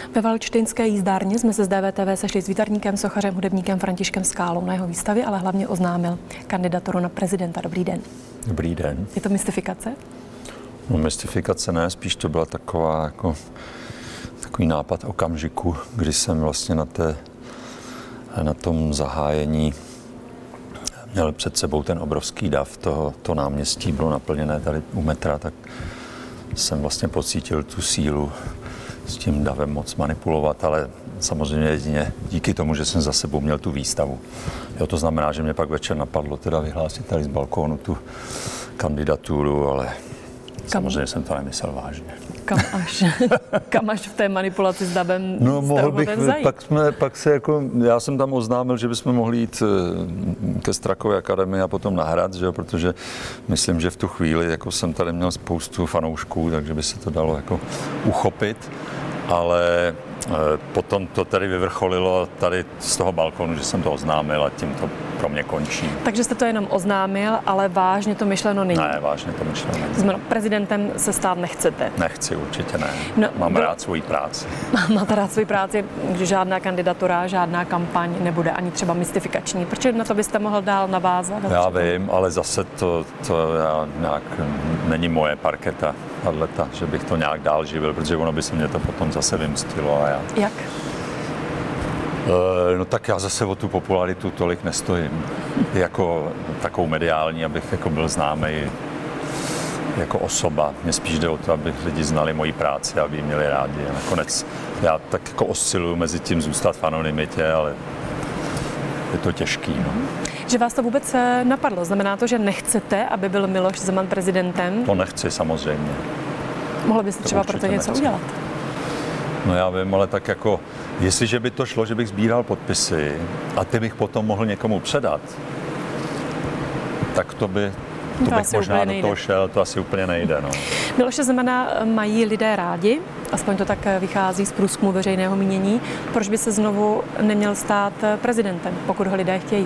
Ve Valdštejnské jízdárně jsme se z DVTV sešli s výtvarníkem, sochařem, hudebníkem Františkem Skálou na jeho výstavě, ale hlavně oznámil kandidaturu na prezidenta. Dobrý den. Dobrý den. Je to mystifikace? No, mystifikace ne, spíš to byla takový nápad okamžiku, kdy jsem vlastně na tom zahájení měl před sebou ten obrovský dav, to náměstí bylo naplněné tady u metra, tak jsem vlastně pocítil tu sílu s tím davem moc manipulovat, ale samozřejmě jedině díky tomu, že jsem za sebou měl tu výstavu. Jo, to znamená, že mě pak večer napadlo teda vyhlásit tady z balkónu tu kandidaturu, ale samozřejmě jsem to nemyslel vážně. Kam až v té manipulaci s davem no, mohl bych, zajít? Já jsem tam oznámil, že bychom mohli jít ke Strakové akademii a potom na Hrad, že jo, protože myslím, že v tu chvíli jsem tady měl spoustu fanoušků, takže by se to dalo uchopit, ale potom to tady vyvrcholilo tady z toho balkonu, že jsem to oznámil a tím to pro mě končí. Takže jste to jenom oznámil, ale vážně to myšleno není? Ne, vážně to myšleno není. Prezidentem se stát nechcete? Nechci, určitě ne. Mám rád svoji práci. Máte rád svoji práci, když žádná kandidatura, žádná kampaň nebude ani třeba mystifikační. Proč na to byste mohl dál navázat? Já vím, ale zase to nějak není moje parketa, že bych to nějak dál živil, protože ono by se mě to potom zase vymstilo. Jak? No tak já zase o tu popularitu tolik nestojím. Jako takovou mediální, abych byl známý jako osoba. Mně spíš jde o to, aby lidi znali moji práci, aby ji měli rádi. A nakonec já tak osciluju mezi tím zůstat v anonymitě, ale je to těžký. No. Že vás to vůbec napadlo? Znamená to, že nechcete, aby byl Miloš Zeman prezidentem? To nechci samozřejmě. Mohli byste třeba pro to něco udělat? No já vím, ale jestliže by to šlo, že bych sbíral podpisy a ty bych potom mohl někomu předat, tak to bych možná do toho šel, to asi úplně nejde. No. Miloše Zemana mají lidé rádi, aspoň to tak vychází z průzkumu veřejného mínění. Proč by se znovu neměl stát prezidentem, pokud ho lidé chtějí?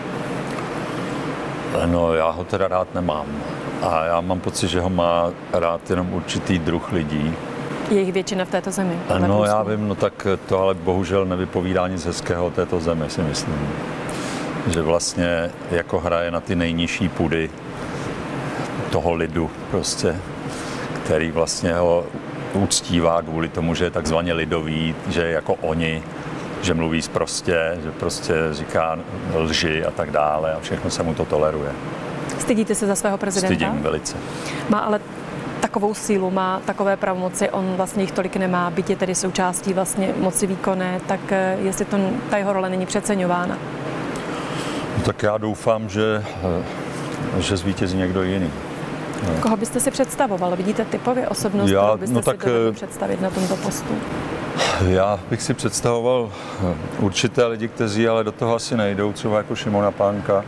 No, já ho teda rád nemám. A já mám pocit, že ho má rád jenom určitý druh lidí. Je jich většina v této zemi? No, já vím, no tak to ale bohužel nevypovídá nic hezkého o této zemi, si myslím. Že vlastně hraje na ty nejnižší půdy toho lidu prostě, který vlastně ho uctívá kvůli tomu, že je takzvaně lidový, že je jako oni, že mluví sprostě, že prostě říká lži a tak dále a všechno se mu to toleruje. Stydíte se za svého prezidenta? Stydím velice. Má ale takovou sílu, má takové pravomoci, on vlastně jich tolik nemá, byť je tedy součástí vlastně moci výkonné, tak jestli ta jeho role není přeceňována? No, tak já doufám, že zvítězí někdo jiný. No. Koho byste si představoval? Vidíte typově osobnost, kterou byste si dovedli představit na tomto postu? Já bych si představoval určité lidi, kteří ale do toho asi nejdou, třeba jako Šimona Pánka,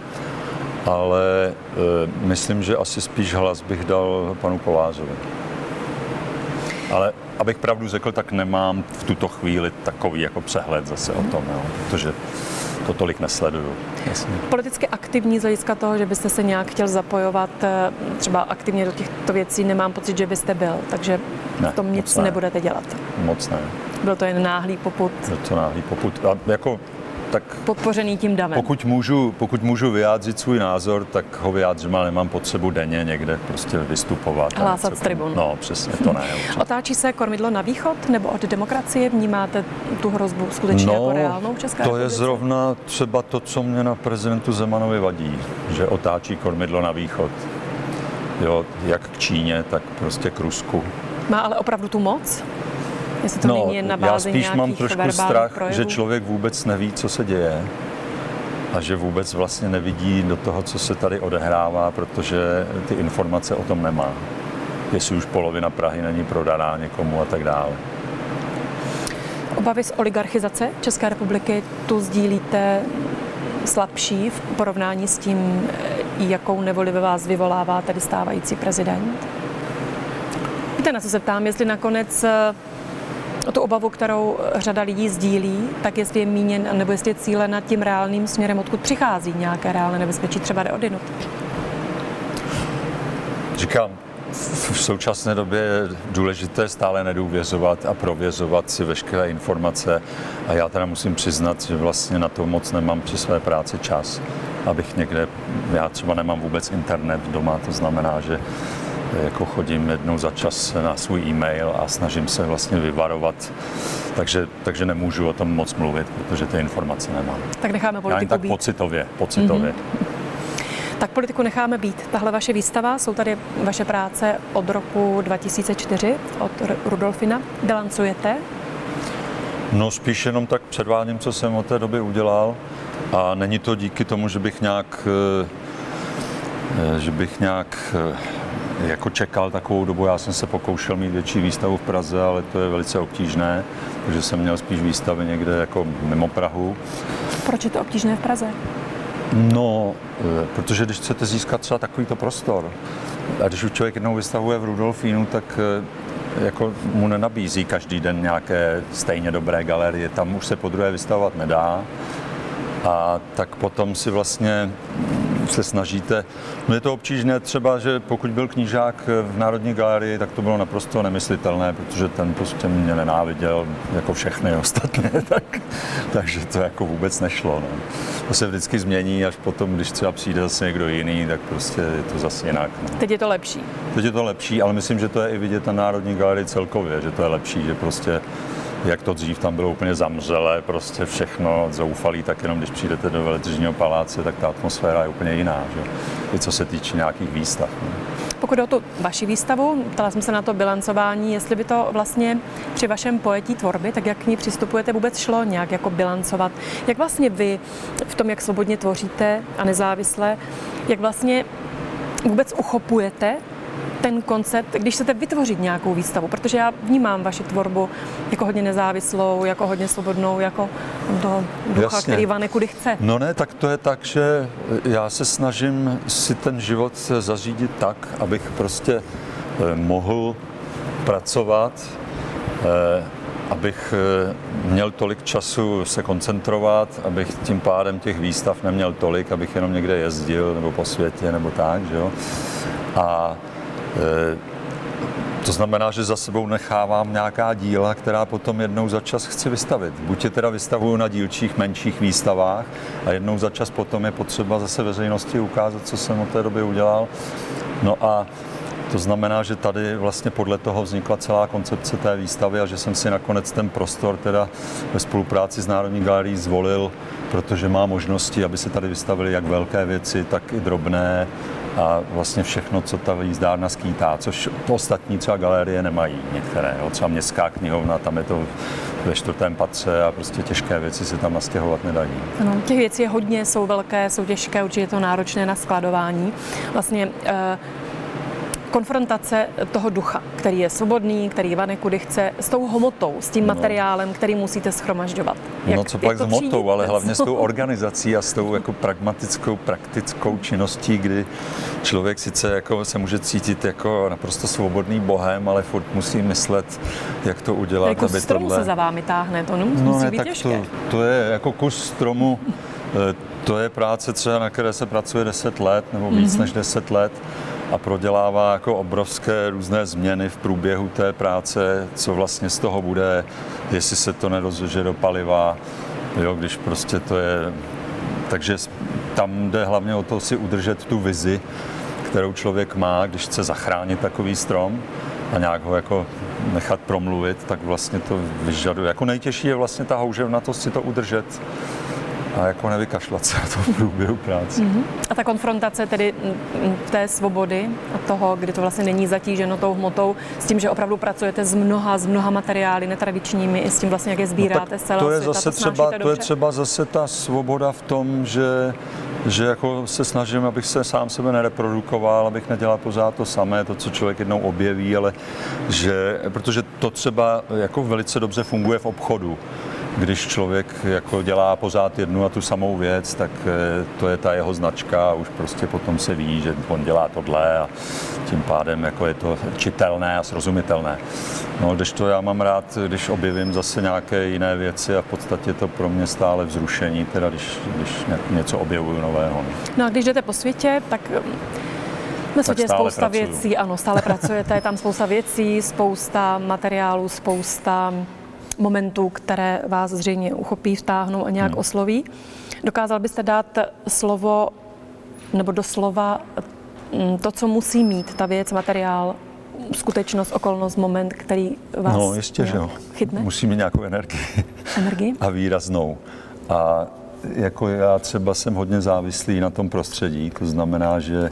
ale myslím, že asi spíš hlas bych dal panu Kolářovi. Ale abych pravdu řekl, tak nemám v tuto chvíli takový přehled zase o tom, protože to tolik nesleduju. Jasně. Politicky aktivní z hlediska toho, že byste se nějak chtěl zapojovat třeba aktivně do těchto věcí, nemám pocit, že byste byl, takže v tom nic nebudete dělat. Moc ne. Byl to jen náhlý popud? Byl to náhlý popud. A tak podpořený tím davem. Pokud můžu vyjádřit svůj názor, tak ho vyjádřím, ale nemám potřebu denně někde prostě vystupovat. Hlásat z tribun. No, přesně, to ne. Otáčí se kormidlo na východ nebo od demokracie? Vnímáte tu hrozbu skutečně jako reálnou v České republice? To je zrovna třeba to, co mě na prezidentu Zemanovi vadí, že otáčí kormidlo na východ. Jo, jak k Číně, tak prostě k Rusku. Má ale opravdu tu moc? Jestli to není jen na bázi já spíš mám trošku strach, projevů. že člověk vůbec neví, co se děje a že vůbec vlastně nevidí do toho, co se tady odehrává, protože ty informace o tom nemá. Jestli už polovina Prahy není prodaná někomu a tak dále. Obavy z oligarchizace České republiky tu sdílíte slabší v porovnání s tím, jakou nevoli ve vás vyvolává tedy stávající prezident? Víte, na co se ptám, jestli nakonec tu obavu, kterou řada lidí sdílí, tak jestli je míněn, nebo jestli je cílena tím reálným směrem, odkud přichází nějaké reálné nebezpečí, třeba jde odinut. Říkám, v současné době je důležité stále nedůvěřovat a prověřovat si veškeré informace. A já teda musím přiznat, že vlastně na to moc nemám při své práci čas, abych někde, já třeba nemám vůbec internet doma, to znamená, že jako chodím jednou za čas na svůj e-mail a snažím se vlastně vyvarovat, takže nemůžu o tom moc mluvit, protože ty informace nemám. Tak necháme politiku tak být. pocitově. Tak politiku necháme být. Tahle vaše výstava, jsou tady vaše práce od roku 2004, od Rudolfina. Bilancujete? No spíš jenom tak předvádím, co jsem od té doby udělal. A není to díky tomu, že bych nějak jako čekal takovou dobu. Já jsem se pokoušel mít větší výstavu v Praze, ale to je velice obtížné, takže jsem měl spíš výstavy někde jako mimo Prahu. Proč je to obtížné v Praze? No, protože když chcete získat třeba takovýto prostor, a když už člověk jednou vystavuje v Rudolfínu, tak jako mu nenabízí každý den nějaké stejně dobré galerie, tam už se podruhé vystavovat nedá. A tak potom si vlastně se snažíte. No je to obtížné třeba, že pokud byl knížák v Národní galerii, tak to bylo naprosto nemyslitelné, protože ten prostě mě nenáviděl jako všechny ostatní, takže to jako vůbec nešlo. No. To se vždycky změní, až potom, když třeba přijde zase někdo jiný, tak prostě je to zase jinak. No. Teď je to lepší. Teď je to lepší, ale myslím, že to je i vidět na Národní galerii celkově, že to je lepší, že prostě jak to dřív tam bylo úplně zamřelé, prostě všechno zoufalý, tak jenom když přijdete do Veletržního paláce, tak ta atmosféra je úplně jiná, že? I co se týče nějakých výstav. Ne? Pokud o tu vaši výstavu, ptala jsem se na to bilancování, jestli by to vlastně při vašem pojetí tvorby, tak jak k ní přistupujete, vůbec šlo nějak jako bilancovat. Jak vlastně vy v tom, jak svobodně tvoříte a nezávisle, jak vlastně vůbec uchopujete ten koncept, když chcete vytvořit nějakou výstavu, protože já vnímám vaši tvorbu jako hodně nezávislou, jako hodně svobodnou, jako do ducha, Jasně. který vane kudy chce. No ne, tak to je tak, že já se snažím si ten život zařídit tak, abych prostě mohl pracovat, abych měl tolik času se koncentrovat, abych tím pádem těch výstav neměl tolik, abych jenom někde jezdil nebo po světě nebo tak, že jo. A to znamená, že za sebou nechávám nějaká díla, která potom jednou za čas chci vystavit. Buď je teda vystavuju na dílčích, menších výstavách a jednou za čas potom je potřeba zase veřejnosti ukázat, co jsem od té doby udělal. No a to znamená, že tady vlastně podle toho vznikla celá koncepce té výstavy a že jsem si nakonec ten prostor teda ve spolupráci s Národní galerií zvolil, protože má možnosti, aby se tady vystavily jak velké věci, tak i drobné a vlastně všechno, co ta jízdárna skýtá, což ostatní třeba galerie nemají některé. Jo. Třeba Městská knihovna, tam je to ve 4. patře a prostě těžké věci se tam nastěhovat nedají. Ano, těch věcí je hodně, jsou velké, jsou těžké, určitě je to náročné na skladování. Vlastně konfrontace toho ducha, který je svobodný, který vane kudy chce, s tou hmotou, s tím materiálem, který musíte shromažďovat. No co pak s hmotou, ale hlavně s tou organizací a s tou jako pragmatickou, praktickou činností, kdy člověk sice jako se může cítit jako naprosto svobodný bohem, ale furt musí myslet, jak to udělat, jako aby stromu tohle... se za vámi táhne, to musí být těžké. To je jako kus stromu, to je práce třeba, na které se pracuje 10 let nebo víc než 10 let. A prodělává jako obrovské různé změny v průběhu té práce, co vlastně z toho bude, jestli se to nerozveže do paliva, jo, když prostě to je... Takže tam jde hlavně o to si udržet tu vizi, kterou člověk má, když chce zachránit takový strom a nějak ho jako nechat promluvit, tak vlastně to vyžaduje. Jako nejtěžší je vlastně ta houževnatost si to udržet a jako nevykašlat se na to v průběhu práce. A ta konfrontace tedy té svobody a toho, kdy to vlastně není zatíženo tou hmotou, s tím, že opravdu pracujete s mnoha materiály netradičními, i s tím vlastně, jak je sbíráte z celého světa. To je třeba zase ta svoboda v tom, že jako se snažím, abych se sám sebe nereprodukoval, abych nedělal pořád to samé, to, co člověk jednou objeví, ale protože to třeba jako velice dobře funguje v obchodu. Když člověk jako dělá pořád jednu a tu samou věc, tak to je ta jeho značka a už prostě potom se ví, že on dělá tohle a tím pádem jako je to čitelné a srozumitelné. No, kdežto já mám rád, když objevím zase nějaké jiné věci a v podstatě to pro mě stále vzrušení, teda když něco objevuju nového. No a když jdete po světě, tak Na světě je spousta věcí, ano, stále pracujete, je tam spousta věcí, spousta materiálů, spousta momentů, které vás zřejmě uchopí, vtáhnou a nějak osloví. Dokázal byste dát slovo, nebo doslova to, co musí mít ta věc, materiál, skutečnost, okolnost, moment, který vás jistě, že jo. Chytne? Musí mít nějakou energii. A výraznou. A jako já třeba jsem hodně závislý na tom prostředí, to znamená, že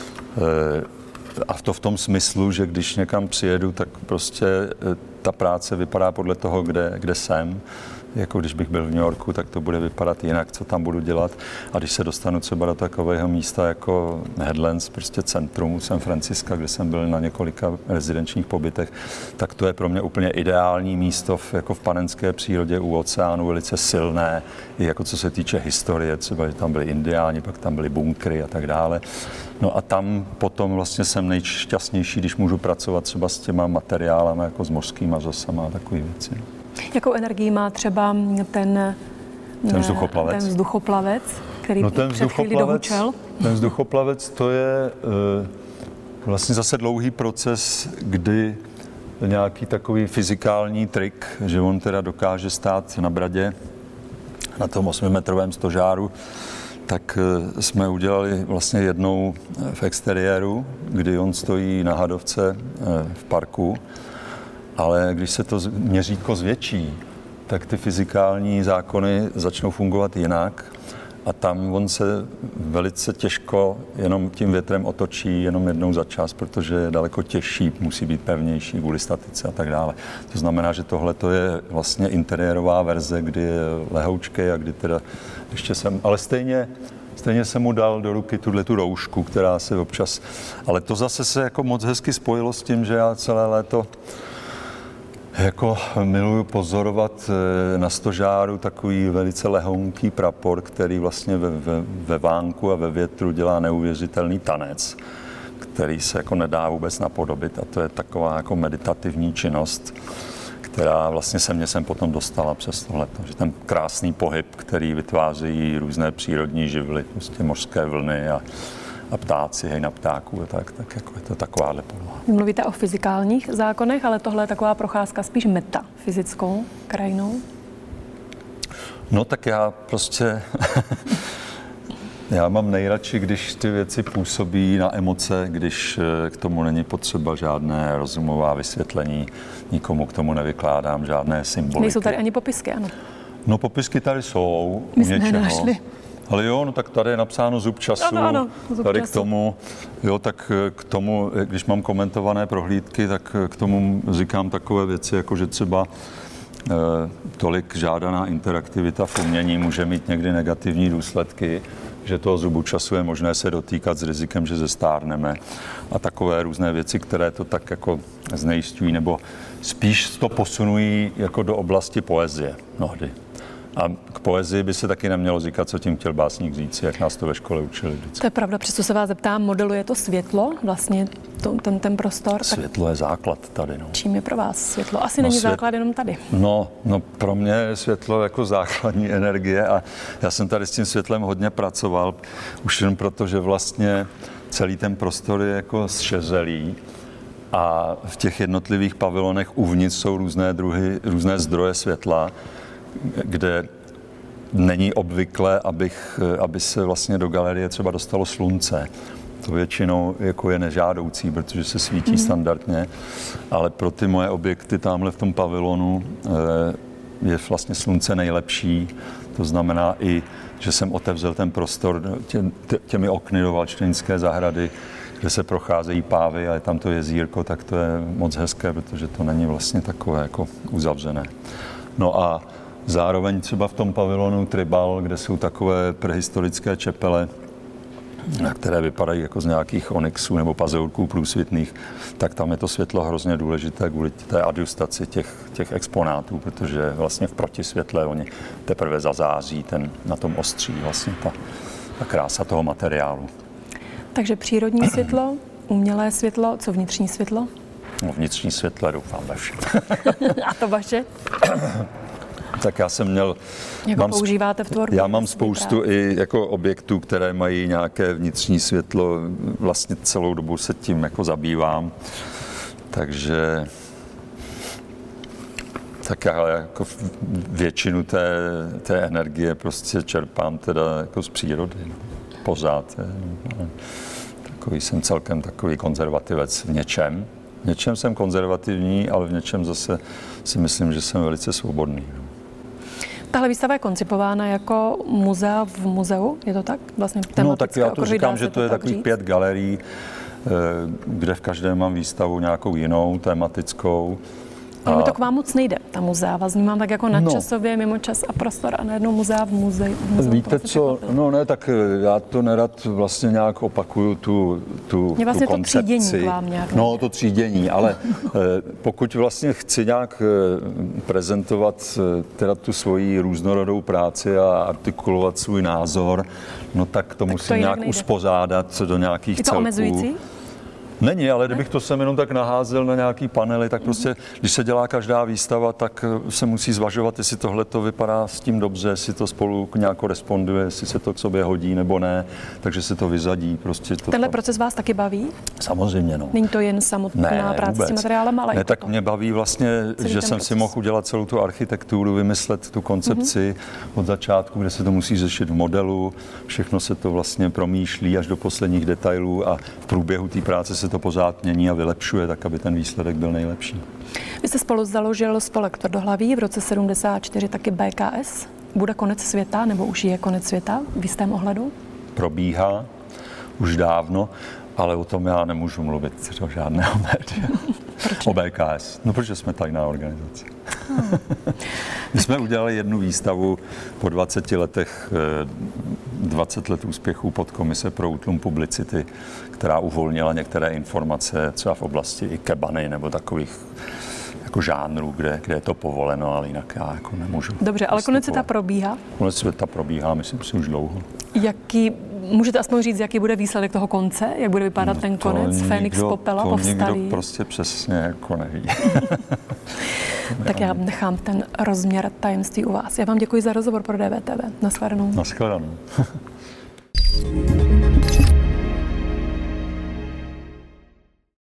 a to v tom smyslu, že když někam přijedu, tak prostě ta práce vypadá podle toho, kde jsem. Jako když bych byl v New Yorku, tak to bude vypadat jinak, co tam budu dělat. A když se dostanu třeba do takového místa jako Headlands, prostě centrum San Francisca, kde jsem byl na několika rezidenčních pobytech, tak to je pro mě úplně ideální místo jako v panenské přírodě u oceánu, velice silné, i jako co se týče historie, třeba, že tam byli indiáni, pak tam byly bunkry a tak dále. No a tam potom vlastně jsem nejšťastnější, když můžu pracovat třeba s těma materiálama, jako s mořskýma řasama a takové věci. Jakou energii má třeba ten vzduchoplavec, který před chvílí dohučel? Ten vzduchoplavec, to je vlastně zase dlouhý proces, kdy nějaký takový fyzikální trik, že on teda dokáže stát na bradě na tom 8metrovém stožáru, tak jsme udělali vlastně jednou v exteriéru, kdy on stojí na hadovce v parku. Ale když se to měřítko zvětší, tak ty fyzikální zákony začnou fungovat jinak a tam on se velice těžko jenom tím větrem otočí jenom jednou za čas, protože je daleko těžší, musí být pevnější kvůli statice a tak dále. To znamená, že tohle to je vlastně interiérová verze, kdy je lehoučkej a kdy teda ještě jsem, ale stejně jsem mu dal do ruky tu roušku, která se občas, ale to zase se jako moc hezky spojilo s tím, že já celé léto jako miluju pozorovat na stožáru takový velice lehounký prapor, který vlastně ve vánku a ve větru dělá neuvěřitelný tanec, který se jako nedá vůbec napodobit a to je taková jako meditativní činnost, která vlastně se mě sem potom dostala přes tohleto, že ten krásný pohyb, který vytvářejí různé přírodní živly, prostě mořské vlny a ptáci, hejna ptáků, tak jako je to takováhle poloha. Mluvíte o fyzikálních zákonech, ale tohle je taková procházka spíš metafyzickou krajinou? No tak já prostě, já mám nejradši, když ty věci působí na emoce, když k tomu není potřeba žádné rozumová vysvětlení, nikomu k tomu nevykládám žádné symboliky. Nejsou tady ani popisky, ano? No popisky tady jsou. My jsme je našli. Ale jo, no tak tady je napsáno zub času, ano, zub tady času. K tomu, jo, tak k tomu, když mám komentované prohlídky, tak k tomu říkám takové věci, jako že třeba tolik žádaná interaktivita v umění může mít někdy negativní důsledky, že toho zubu času je možné se dotýkat s rizikem, že zestárneme a takové různé věci, které to tak jako znejišťují, nebo spíš to posunují jako do oblasti poezie mnohdy. A k poezii by se taky nemělo říkat, co tím chtěl básník říct, jak nás to ve škole učili vždycky. To je pravda, přesto se vás zeptám, modeluje to světlo, vlastně ten prostor? Světlo je základ tady. No. Čím je pro vás světlo? Asi není základ jenom tady. No, pro mě je světlo jako základní energie a já jsem tady s tím světlem hodně pracoval, už jen proto, že vlastně celý ten prostor je jako zšezelý a v těch jednotlivých pavilonech uvnitř jsou různé zdroje světla, kde není obvyklé, aby se vlastně do galerie třeba dostalo slunce. To většinou jako je nežádoucí, protože se svítí standardně, ale pro ty moje objekty tamhle v tom pavilonu je vlastně slunce nejlepší. To znamená i, že jsem otevřel ten prostor těmi okny do Valštejnské zahrady, kde se procházejí pávy a je tam to jezírko, tak to je moc hezké, protože to není vlastně takové jako uzavřené. No a zároveň třeba v tom pavilonu Tribal, kde jsou takové prehistorické čepele, které vypadají jako z nějakých onyxů nebo pazeurků průsvitných, tak tam je to světlo hrozně důležité kvůli té adjustaci těch exponátů, protože vlastně v protisvětle oni teprve zazáří na tom ostří vlastně ta krása toho materiálu. Takže přírodní světlo, umělé světlo, co vnitřní světlo? No, vnitřní světle doufám ve všem. A to vaše? Tak já jsem měl... používáte v tvorbě? Já mám spoustu i jako objektů, které mají nějaké vnitřní světlo. Vlastně celou dobu se tím jako zabývám. Takže... Tak já jako většinu té energie prostě čerpám teda jako z přírody. Pořád. Takový jsem celkem takový konzervativec v něčem. V něčem jsem konzervativní, ale v něčem zase si myslím, že jsem velice svobodný. Tahle výstava je koncipována jako muzea v muzeu, je to tak? Vlastně no tak já to říkám, že to je takových 5 galerií, kde v každém mám výstavu nějakou jinou, tematickou. Ale mi to k vám moc nejde, ta muzea. Vás vnímám tak jako nadčasově, mimo čas a prostor a najednou muzea v muzeu. Víte co, no ne, tak já to nerad vlastně nějak opakuju tu vlastně koncepci. To třídění k vám nějak. No to třídění, ale pokud vlastně chci nějak prezentovat teda tu svoji různorodou práci a artikulovat svůj názor, no tak to musím nějak uspořádat do nějakých celků. Je to omezující? Není, ale kdybych to sem jenom tak naházel na nějaký panely, tak prostě, když se dělá každá výstava, tak se musí zvažovat, jestli tohle to vypadá s tím dobře, jestli to spolu nějak koresponduje, jestli se to k sobě hodí nebo ne, takže se to vyzadí. Prostě Tenhle proces vás taky baví? Samozřejmě, no. Není to jen samotná práce s tím materiálem, ale ne, tak mě baví vlastně, že jsem si mohl udělat celou tu architekturu, vymyslet tu koncepci od začátku, kde se to musí řešit v modelu, všechno se to vlastně promýšlí až do posledních detailů a v průběhu té práce se to pořád mění a vylepšuje, tak aby ten výsledek byl nejlepší. Vy jste spolu založil spolek Tvrdohlaví, v roce 74 taky BKS. Bude konec světa, nebo už je konec světa v jistém ohledu? Probíhá už dávno, ale o tom já nemůžu mluvit do žádného média. O BKS. No, protože jsme tajná organizace. My jsme udělali jednu výstavu po 20 letech, 20 let úspěchů podkomise pro útlum publicity, která uvolnila některé informace třeba v oblasti ikebany nebo takových jako žánrů, kde je to povoleno, ale jinak já jako nemůžu. Dobře, ale konec světa probíhá? Konec světa probíhá, myslím si, už dlouho. Můžete aspoň říct, jaký bude výsledek toho konce? Jak bude vypadat ten konec? Fénix z popela povstalý? To nikdo prostě přesně jako neví. Tak já nechám ten rozměr tajemství u vás. Já vám děkuji za rozhovor pro DVTV. Nashledanou. Nashledanou.